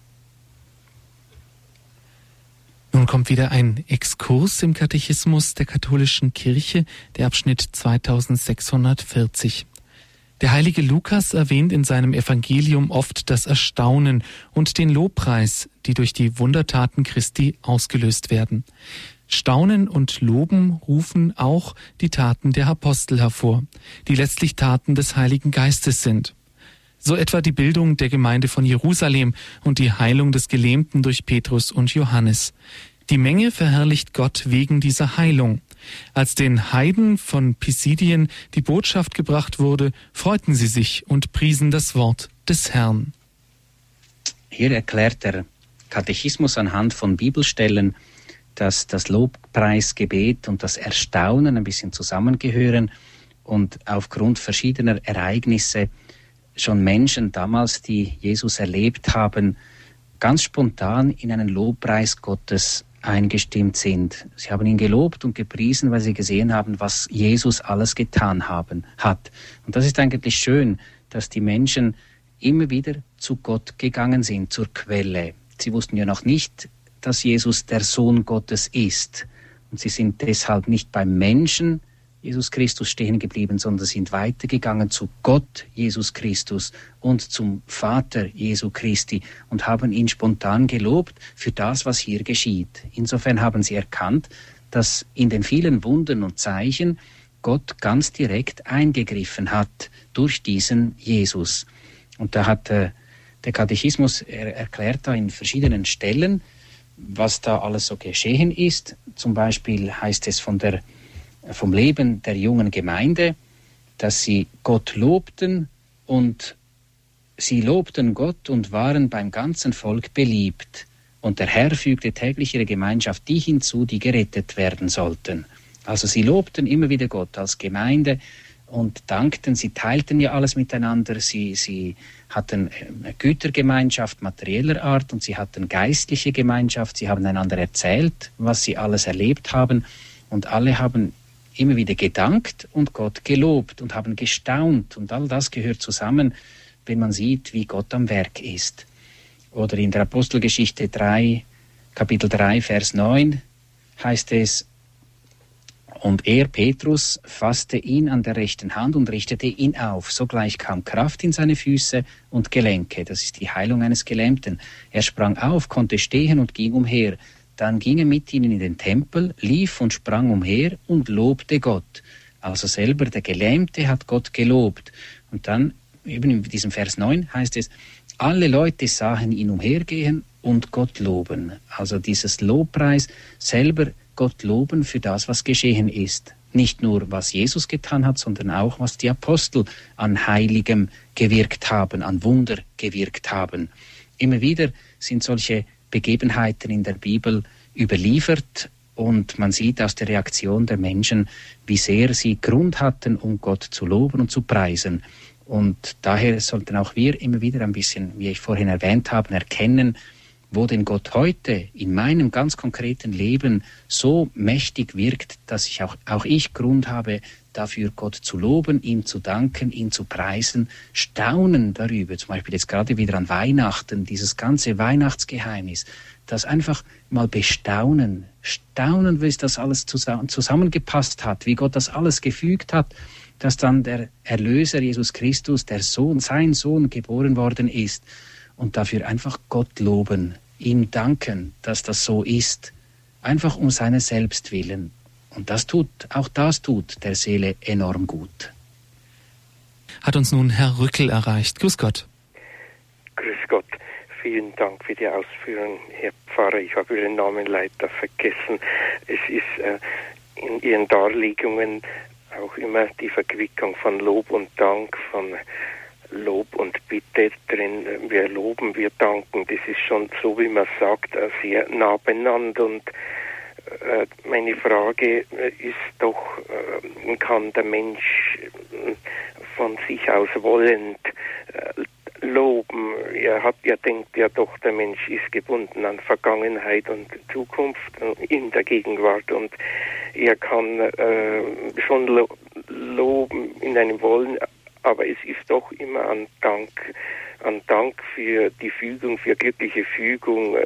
A: Nun kommt wieder ein Exkurs im Katechismus der katholischen Kirche, der Abschnitt 2640. Der heilige Lukas erwähnt in seinem Evangelium oft das Erstaunen und den Lobpreis, die durch die Wundertaten Christi ausgelöst werden. Staunen und Loben rufen auch die Taten der Apostel hervor, die letztlich Taten des Heiligen Geistes sind. So etwa die Bildung der Gemeinde von Jerusalem und die Heilung des Gelähmten durch Petrus und Johannes. Die Menge verherrlicht Gott wegen dieser Heilung. Als den Heiden von Pisidien die Botschaft gebracht wurde, freuten sie sich und priesen das Wort des Herrn.
B: Hier erklärt der Katechismus anhand von Bibelstellen, dass das Lobpreisgebet und das Erstaunen ein bisschen zusammengehören und aufgrund verschiedener Ereignisse schon Menschen damals, die Jesus erlebt haben, ganz spontan in einen Lobpreis Gottes eingestimmt sind. Sie haben ihn gelobt und gepriesen, weil sie gesehen haben, was Jesus alles getan hat. Und das ist eigentlich schön, dass die Menschen immer wieder zu Gott gegangen sind, zur Quelle. Sie wussten ja noch nicht, dass Jesus der Sohn Gottes ist. Und sie sind deshalb nicht beim Menschen Jesus Christus stehen geblieben, sondern sind weitergegangen zu Gott Jesus Christus und zum Vater Jesu Christi und haben ihn spontan gelobt für das, was hier geschieht. Insofern haben sie erkannt, dass in den vielen Wundern und Zeichen Gott ganz direkt eingegriffen hat durch diesen Jesus. Und da hat der Katechismus erklärt da in verschiedenen Stellen, was da alles so geschehen ist. Zum Beispiel heißt es vom Leben der jungen Gemeinde, dass sie Gott lobten und sie lobten Gott und waren beim ganzen Volk beliebt. Und der Herr fügte täglich ihre Gemeinschaft die hinzu, die gerettet werden sollten. Also sie lobten immer wieder Gott als Gemeinde und dankten, sie teilten ja alles miteinander, sie hatten Gütergemeinschaft materieller Art und sie hatten geistliche Gemeinschaft, sie haben einander erzählt, was sie alles erlebt haben und alle haben immer wieder gedankt und Gott gelobt und haben gestaunt und all das gehört zusammen, wenn man sieht, wie Gott am Werk ist. Oder in der Apostelgeschichte 3, Kapitel 3, Vers 9 heißt es, und er, Petrus, fasste ihn an der rechten Hand und richtete ihn auf. Sogleich kam Kraft in seine Füße und Gelenke. Das ist die Heilung eines Gelähmten. Er sprang auf, konnte stehen und ging umher. Dann ging er mit ihnen in den Tempel, lief und sprang umher und lobte Gott. Also selber der Gelähmte hat Gott gelobt. Und dann, eben in diesem Vers 9 heißt es, alle Leute sahen ihn umhergehen und Gott loben. Also dieses Lobpreis, selber Gott loben für das, was geschehen ist. Nicht nur, was Jesus getan hat, sondern auch, was die Apostel an Heiligem gewirkt haben, an Wunder gewirkt haben. Immer wieder sind solche Begebenheiten in der Bibel überliefert und man sieht aus der Reaktion der Menschen, wie sehr sie Grund hatten, um Gott zu loben und zu preisen. Und daher sollten auch wir immer wieder ein bisschen, wie ich vorhin erwähnt habe, erkennen, wo denn Gott heute in meinem ganz konkreten Leben so mächtig wirkt, dass auch ich Grund habe, dafür Gott zu loben, ihm zu danken, ihn zu preisen, staunen darüber, zum Beispiel jetzt gerade wieder an Weihnachten, dieses ganze Weihnachtsgeheimnis, das einfach mal bestaunen, wie es das alles zusammengepasst hat, wie Gott das alles gefügt hat, dass dann der Erlöser Jesus Christus, der Sohn, sein Sohn, geboren worden ist und dafür einfach Gott loben, ihm danken, dass das so ist, einfach um seines Selbst willen. Und das tut der Seele enorm gut.
A: Hat uns nun Herr Rückel erreicht. Grüß Gott.
C: Grüß Gott. Vielen Dank für die Ausführungen, Herr Pfarrer. Ich habe Ihren Namen leider vergessen. Es ist in Ihren Darlegungen auch immer die Verquickung von Lob und Dank, von Lob und Bitte drin. Wir loben, wir danken. Das ist schon so, wie man sagt, sehr nah beieinander. Und meine Frage ist doch, kann der Mensch von sich aus wollend loben? Er denkt ja doch, der Mensch ist gebunden an Vergangenheit und Zukunft in der Gegenwart und er kann schon loben in einem Wollen, aber es ist doch immer an Dank für die Fügung, für glückliche Fügung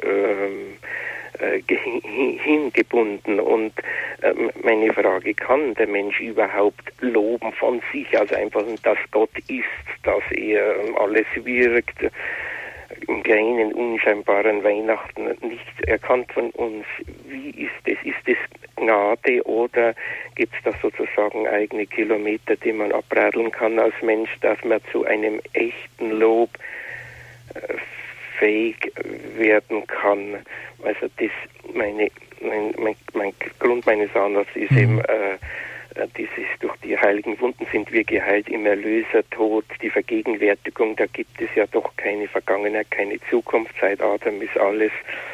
C: hingebunden. Und meine Frage, kann der Mensch überhaupt loben von sich, also einfach, dass Gott ist, dass er alles wirkt, im kleinen, unscheinbaren Weihnachten nicht erkannt von uns? Wie ist es? Ist es Gnade oder gibt es da sozusagen eigene Kilometer, die man abradeln kann als Mensch, dass man zu einem echten Lob fähig werden kann? Also das mein Grund meines Ansatzes ist eben dieses, durch die heiligen Wunden sind wir geheilt im Erlösertod, die Vergegenwärtigung, da gibt es ja doch keine Vergangenheit, keine Zukunft. Seit Adam ist alles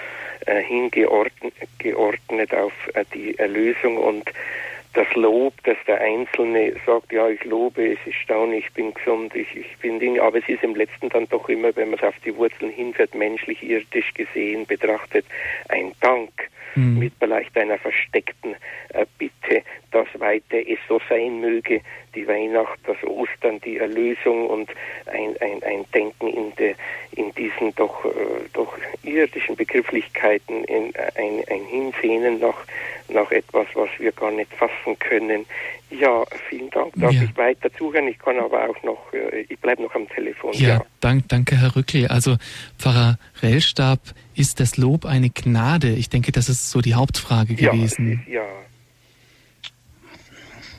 C: hingeordnet auf die Erlösung und das Lob, dass der Einzelne sagt, ja, ich lobe, es ist staune, ich bin gesund, ich bin Ding, aber es ist im Letzten dann doch immer, wenn man es auf die Wurzeln hinfährt, menschlich, irdisch gesehen, betrachtet, ein Dank mit vielleicht einer versteckten Bitte, dass weiter es so sein möge, die Weihnacht, das Ostern, die Erlösung und ein Denken in diesen doch irdischen Begrifflichkeiten, ein Hinsehnen nach etwas, was wir gar nicht fassen können. Ja, vielen Dank. Darf ich weiter zuhören? Ich kann aber auch noch, ich bleibe noch am Telefon.
A: Ja. Danke, Herr Rückel. Also Pfarrer Rellstab, ist das Lob eine Gnade? Ich denke, das ist so die Hauptfrage gewesen.
C: Ja.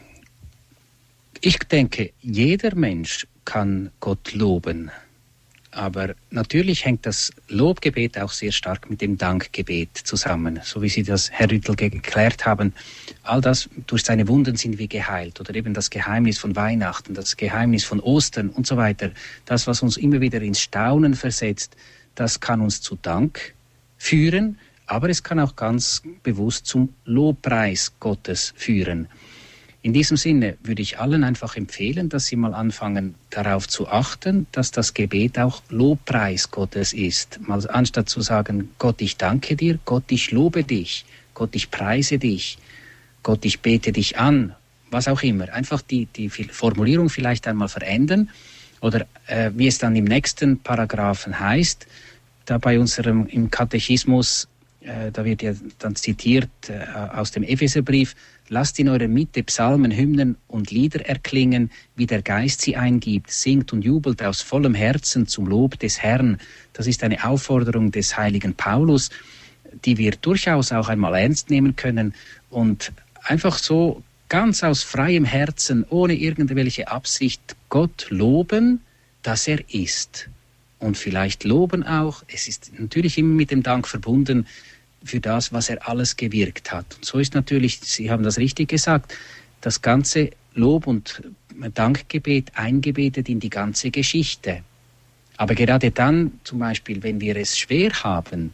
B: Ich denke, jeder Mensch kann Gott loben. Aber natürlich hängt das Lobgebet auch sehr stark mit dem Dankgebet zusammen. So wie Sie das, Herr Rüttel, geklärt haben, all das, durch seine Wunden sind wir geheilt. Oder eben das Geheimnis von Weihnachten, das Geheimnis von Ostern und so weiter. Das, was uns immer wieder ins Staunen versetzt, das kann uns zu Dank führen, aber es kann auch ganz bewusst zum Lobpreis Gottes führen. In diesem Sinne würde ich allen einfach empfehlen, dass sie mal anfangen, darauf zu achten, dass das Gebet auch Lobpreis Gottes ist. Mal anstatt zu sagen, Gott, ich danke dir, Gott, ich lobe dich, Gott, ich preise dich, Gott, ich bete dich an, was auch immer. Einfach die Formulierung vielleicht einmal verändern oder wie es dann im nächsten Paragraphen heißt, da bei unserem im Katechismus, da wird ja dann zitiert aus dem Epheserbrief, lasst in eurer Mitte Psalmen, Hymnen und Lieder erklingen, wie der Geist sie eingibt, singt und jubelt aus vollem Herzen zum Lob des Herrn. Das ist eine Aufforderung des heiligen Paulus, die wir durchaus auch einmal ernst nehmen können und einfach so ganz aus freiem Herzen, ohne irgendwelche Absicht, Gott loben, dass er ist. Und vielleicht loben auch, es ist natürlich immer mit dem Dank verbunden, für das, was er alles gewirkt hat. Und so ist natürlich, Sie haben das richtig gesagt, das ganze Lob- und Dankgebet eingebettet in die ganze Geschichte. Aber gerade dann, zum Beispiel, wenn wir es schwer haben,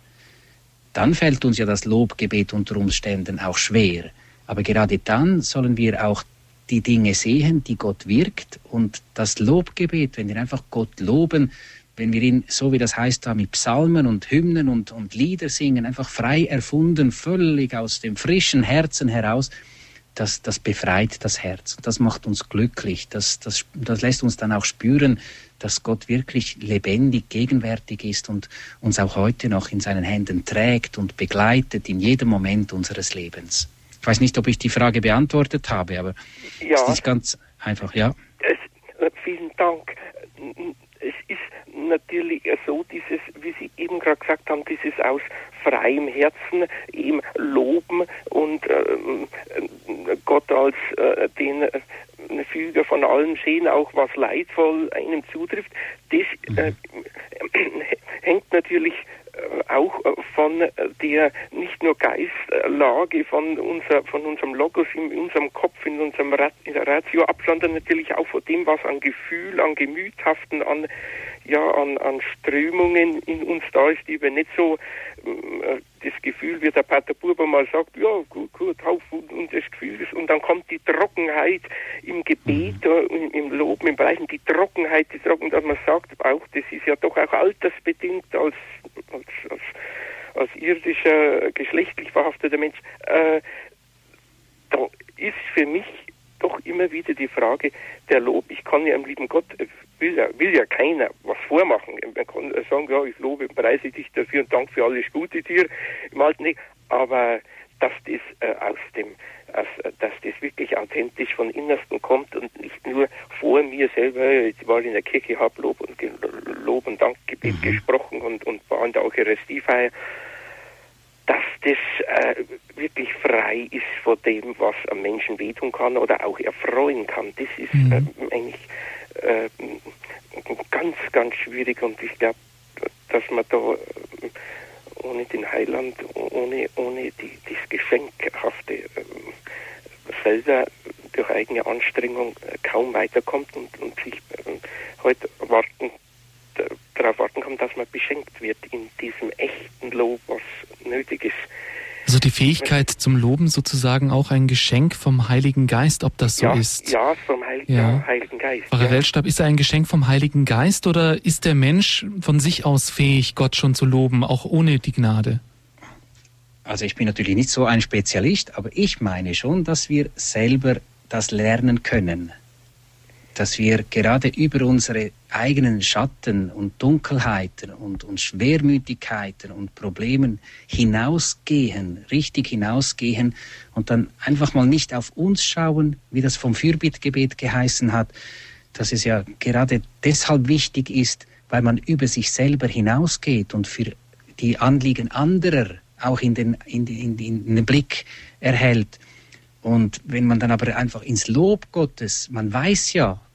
B: dann fällt uns ja das Lobgebet unter Umständen auch schwer. Aber gerade dann sollen wir auch die Dinge sehen, die Gott wirkt. Und das Lobgebet, wenn wir einfach Gott loben, wenn wir ihn, so wie das heißt, da mit Psalmen und Hymnen und Lieder singen, einfach frei erfunden, völlig aus dem frischen Herzen heraus, das befreit das Herz. Das macht uns glücklich. Das lässt uns dann auch spüren, dass Gott wirklich lebendig, gegenwärtig ist und uns auch heute noch in seinen Händen trägt und begleitet in jedem Moment unseres Lebens. Ich weiß nicht, ob ich die Frage beantwortet habe, aber
C: ja,
B: es ist ganz einfach, ja.
C: Vielen Dank. Es ist natürlich so, dieses, wie Sie eben gerade gesagt haben, dieses aus freiem Herzen eben loben und Gott als den Füger von allem sehen, auch was leidvoll einem zutrifft, das hängt natürlich auch von der nicht nur Geistlage von unserem Logos in unserem Kopf, in unserem Ratio ab, sondern natürlich auch von dem, was an Gefühl, an Gemüthaften, an Strömungen in uns da ist, die wir nicht so das Gefühl, wie der Pater Buber mal sagt, ja gut, auf und das Gefühl ist, und dann kommt die Trockenheit im Gebet, im Loben, im Preisen, die Trockenheit, dass man sagt, auch das ist ja doch auch altersbedingt als irdischer, geschlechtlich verhafteter Mensch, da ist für mich doch immer wieder die Frage, der Lob, ich kann ja am lieben Gott, will ja keiner was vormachen. Man kann sagen, ja, ich lobe und preise dich dafür und danke für alles Gute dir im Alten Weg, aber dass das wirklich authentisch von Innersten kommt und nicht nur vor mir selber, ich war in der Kirche, habe Lob und Dankgebet gesprochen und war in der Eucharistiefeier, dass das wirklich frei ist von dem, was am Menschen wehtun kann oder auch erfreuen kann. Das ist eigentlich ganz, ganz schwierig, und ich glaube, dass man da ohne den Heiland, ohne das Geschenkhafte selber durch eigene Anstrengung kaum weiterkommt und sich heute darauf warten kann, dass man beschenkt wird in diesem echten Lob, was nötig ist.
A: Also die Fähigkeit zum Loben sozusagen auch ein Geschenk vom Heiligen Geist, ob das so ist?
C: Ja, vom Heiligen Geist.
A: Pfarrer Weltstab, ist er ein Geschenk vom Heiligen Geist oder ist der Mensch von sich aus fähig, Gott schon zu loben, auch ohne die Gnade?
B: Also ich bin natürlich nicht so ein Spezialist, aber ich meine schon, dass wir selber das lernen können. Dass wir gerade über unsere eigenen Schatten und Dunkelheiten und Schwermütigkeiten und Problemen hinausgehen, richtig hinausgehen und dann einfach mal nicht auf uns schauen, wie das vom Fürbittgebet geheißen hat, dass es ja gerade deshalb wichtig ist, weil man über sich selber hinausgeht und für die Anliegen anderer auch in den Blick erhält. Und wenn man dann aber einfach ins Lob Gottes, man weiß ja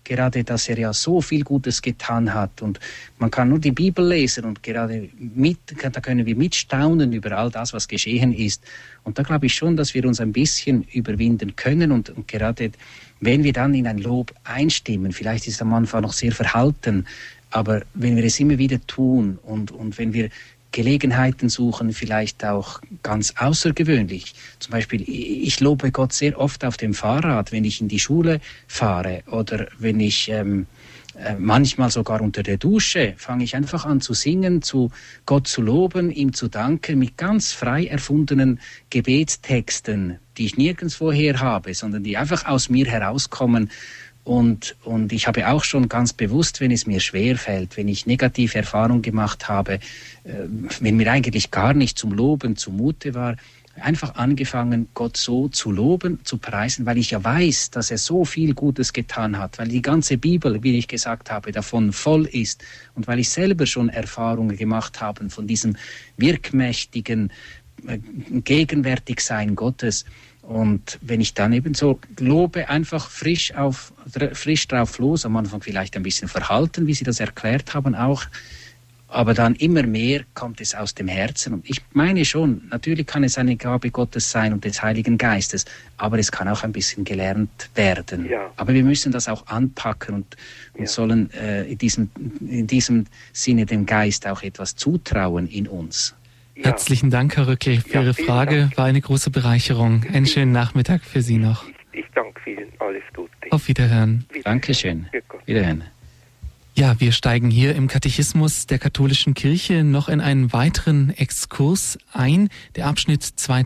B: gerade, dass er ja so viel Gutes getan hat. Und man kann nur die Bibel lesen und gerade da können wir mitstaunen über all das, was geschehen ist. Und da glaube ich schon, dass wir uns ein bisschen überwinden können und gerade wenn wir dann in ein Lob einstimmen, vielleicht ist es am Anfang noch sehr verhalten, aber wenn wir es immer wieder tun und wenn wir Gelegenheiten suchen, vielleicht auch ganz außergewöhnlich. Zum Beispiel, ich lobe Gott sehr oft auf dem Fahrrad, wenn ich in die Schule fahre oder wenn ich manchmal sogar unter der Dusche, fange ich einfach an zu singen, zu Gott zu loben, ihm zu danken, mit ganz frei erfundenen Gebetstexten, die ich nirgendwo her habe, sondern die einfach aus mir herauskommen. Und ich habe auch schon ganz bewusst, wenn es mir schwerfällt, wenn ich negative Erfahrungen gemacht habe, wenn mir eigentlich gar nicht zum Loben zumute war, einfach angefangen, Gott so zu loben, zu preisen, weil ich ja weiß, dass er so viel Gutes getan hat, weil die ganze Bibel, wie ich gesagt habe, davon voll ist und weil ich selber schon Erfahrungen gemacht habe von diesem wirkmächtigen Gegenwärtigsein Gottes. Und wenn ich dann eben so lobe, einfach frisch drauf los, am Anfang vielleicht ein bisschen verhalten, wie Sie das erklärt haben auch, aber dann immer mehr kommt es aus dem Herzen. Und ich meine schon, natürlich kann es eine Gabe Gottes sein und des Heiligen Geistes, aber es kann auch ein bisschen gelernt werden. Ja. Aber wir müssen das auch anpacken und sollen in diesem Sinne dem Geist auch etwas zutrauen in uns.
A: Ja. Herzlichen Dank, Herr Rückel, für Ihre Frage. Dank. War eine große Bereicherung. Einen schönen Nachmittag für Sie noch.
C: Ich danke vielen. Alles Gute.
A: Auf Wiederhören.
B: Dankeschön. Wiederhören.
A: Ja, wir steigen hier im Katechismus der katholischen Kirche noch in einen weiteren Exkurs ein. Der Abschnitt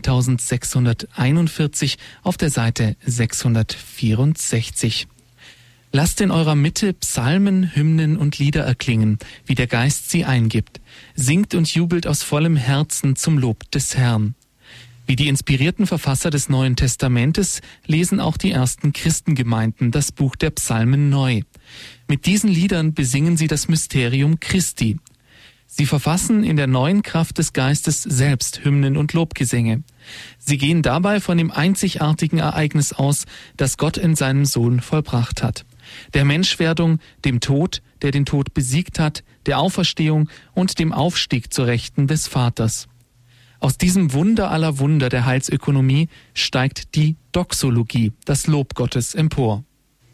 A: 2641 auf der Seite 664. Lasst in eurer Mitte Psalmen, Hymnen und Lieder erklingen, wie der Geist sie eingibt. Singt und jubelt aus vollem Herzen zum Lob des Herrn. Wie die inspirierten Verfasser des Neuen Testamentes lesen auch die ersten Christengemeinden das Buch der Psalmen neu. Mit diesen Liedern besingen sie das Mysterium Christi. Sie verfassen in der neuen Kraft des Geistes selbst Hymnen und Lobgesänge. Sie gehen dabei von dem einzigartigen Ereignis aus, das Gott in seinem Sohn vollbracht hat. Der Menschwerdung, dem Tod, der den Tod besiegt hat, der Auferstehung und dem Aufstieg zur Rechten des Vaters. Aus diesem Wunder aller Wunder der Heilsökonomie steigt die Doxologie, das Lob Gottes, empor.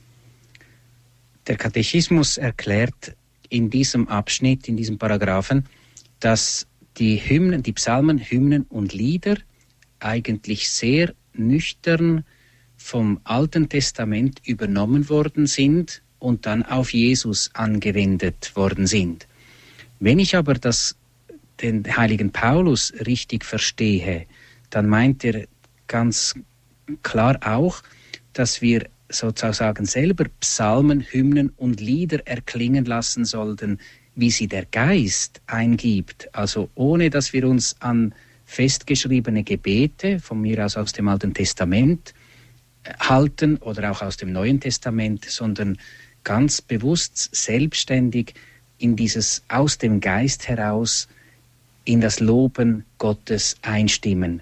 B: Der Katechismus erklärt in diesem Abschnitt, in diesem Paragraphen, dass die Hymnen, die Psalmen, Hymnen und Lieder eigentlich sehr nüchtern vom Alten Testament übernommen worden sind und dann auf Jesus angewendet worden sind. Wenn ich aber den heiligen Paulus richtig verstehe, dann meint er ganz klar auch, dass wir sozusagen selber Psalmen, Hymnen und Lieder erklingen lassen sollten, wie sie der Geist eingibt. Also ohne, dass wir uns an festgeschriebene Gebete, von mir aus dem Alten Testament, halten oder auch aus dem Neuen Testament, sondern ganz bewusst, selbstständig in dieses aus dem Geist heraus in das Loben Gottes einstimmen.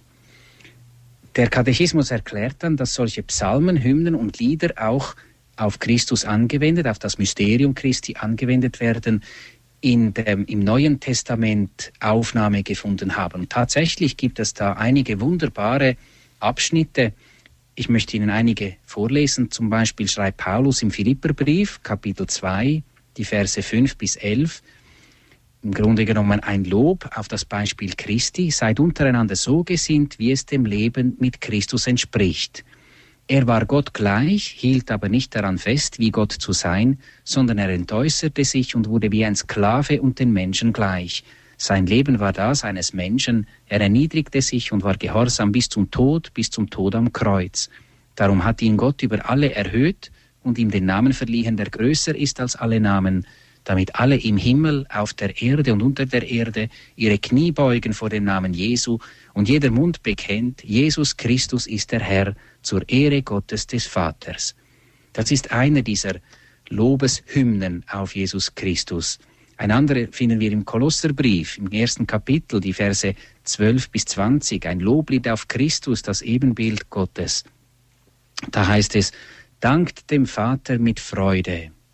B: Der Katechismus erklärt dann, dass solche Psalmen, Hymnen und Lieder auch auf Christus angewendet, auf das Mysterium Christi angewendet werden, im Neuen Testament Aufnahme gefunden haben. Und tatsächlich gibt es da einige wunderbare Abschnitte. Ich möchte Ihnen einige vorlesen. Zum Beispiel schreibt Paulus im Philipperbrief, Kapitel 2, die Verse 5 bis 11, im Grunde genommen ein Lob auf das Beispiel Christi. Seid untereinander so gesinnt, wie es dem Leben mit Christus entspricht. Er war Gott gleich, hielt aber nicht daran fest, wie Gott zu sein, sondern er entäußerte sich und wurde wie ein Sklave und den Menschen gleich. Sein Leben war das eines Menschen, er erniedrigte sich und war gehorsam bis zum Tod am Kreuz. Darum hat ihn Gott über alle erhöht und ihm den Namen verliehen, der größer ist als alle Namen, damit alle im Himmel, auf der Erde und unter der Erde ihre Knie beugen vor dem Namen Jesu und jeder Mund bekennt, Jesus Christus ist der Herr, zur Ehre Gottes des Vaters. Das ist einer dieser Lobeshymnen auf Jesus Christus. Ein anderer finden wir im Kolosserbrief, im 1. Kapitel, die Verse 12 bis 20, ein Loblied auf Christus, das Ebenbild Gottes. Da heißt es, dankt dem Vater mit Freude,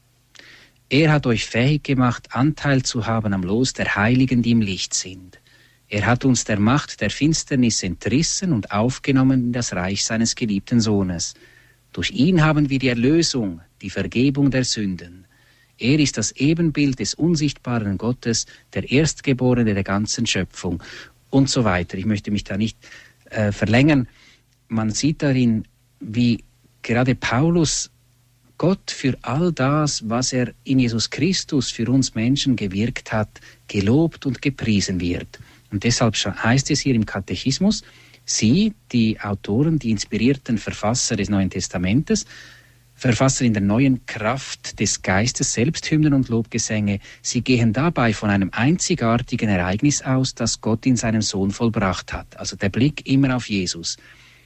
B: Er hat euch fähig gemacht, Anteil zu haben am Los der Heiligen, die im Licht sind. Er hat uns der Macht der Finsternis entrissen und aufgenommen in das Reich seines geliebten Sohnes. Durch ihn haben wir die Erlösung, die Vergebung der Sünden. Er ist das Ebenbild des unsichtbaren Gottes, der Erstgeborene der ganzen Schöpfung und so weiter. Ich möchte mich da nicht verlängern. Man sieht darin, wie gerade Paulus Gott für all das, was er in Jesus Christus für uns Menschen gewirkt hat, gelobt und gepriesen wird. Und deshalb heißt es hier im Katechismus, Sie, die Autoren, die inspirierten Verfasser des Neuen Testamentes, Verfasser in der neuen Kraft des Geistes, Selbsthymnen und Lobgesänge, sie gehen dabei von einem einzigartigen Ereignis aus, das Gott in seinem Sohn vollbracht hat. Also der Blick immer auf Jesus.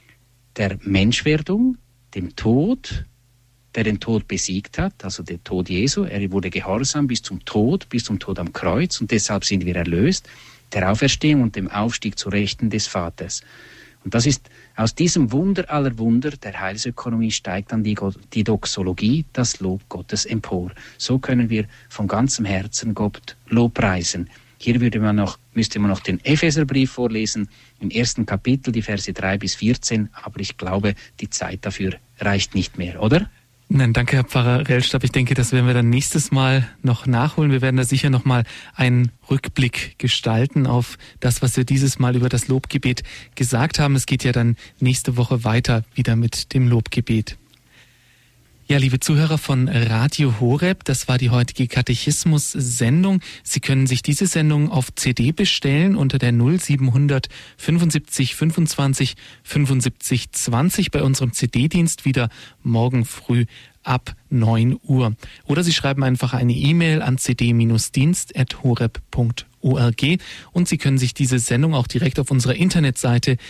B: Der Menschwerdung, dem Tod, der den Tod besiegt hat, also der Tod Jesu. Er wurde gehorsam bis zum Tod am Kreuz und deshalb sind wir erlöst. Der Auferstehung und dem Aufstieg zu Rechten des Vaters. Und das ist aus diesem Wunder aller Wunder der Heilsökonomie steigt dann die Doxologie, das Lob Gottes empor. So können wir von ganzem Herzen Gott lobpreisen. Hier müsste man noch den Epheserbrief vorlesen, im 1. Kapitel, die Verse 3 bis 14, aber ich glaube, die Zeit dafür reicht nicht mehr, oder?
A: Nein, danke, Herr Pfarrer Rellstab. Ich denke, das werden wir dann nächstes Mal noch nachholen. Wir werden da sicher noch mal einen Rückblick gestalten auf das, was wir dieses Mal über das Lobgebet gesagt haben. Es geht ja dann nächste Woche weiter wieder mit dem Lobgebet. Ja, liebe Zuhörer von Radio Horeb, das war die heutige Katechismus-Sendung. Sie können sich diese Sendung auf CD bestellen unter der 0700 75 25 75 20 bei unserem CD-Dienst wieder morgen früh ab 9 Uhr. Oder Sie schreiben einfach eine E-Mail an cd-dienst@horeb.org und Sie können sich diese Sendung auch direkt auf unserer Internetseite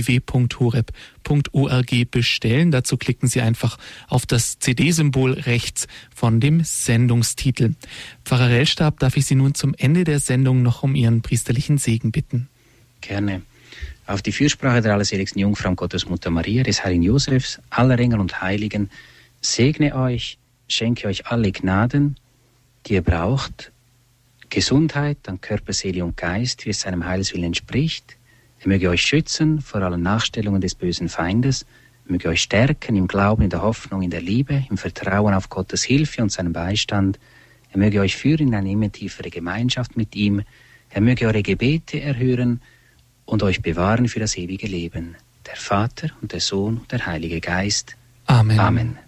A: www.horeb.org bestellen. Dazu klicken Sie einfach auf das CD-Symbol rechts von dem Sendungstitel. Pfarrer Rellstab, darf ich Sie nun zum Ende der Sendung noch um Ihren priesterlichen Segen bitten?
B: Gerne. Auf die Fürsprache der allerseligsten Jungfrau und Gottesmutter Maria, des Heiligen Josefs, aller Engel und Heiligen, segne euch, schenke euch alle Gnaden, die ihr braucht, Gesundheit an Körper, Seele und Geist, wie es seinem Heilswillen entspricht. Er möge euch schützen vor allen Nachstellungen des bösen Feindes, er möge euch stärken im Glauben, in der Hoffnung, in der Liebe, im Vertrauen auf Gottes Hilfe und seinen Beistand. Er möge euch führen in eine immer tiefere Gemeinschaft mit ihm. Er möge eure Gebete erhören und euch bewahren für das ewige Leben. Der Vater und der Sohn und der Heilige Geist.
A: Amen.
B: Amen.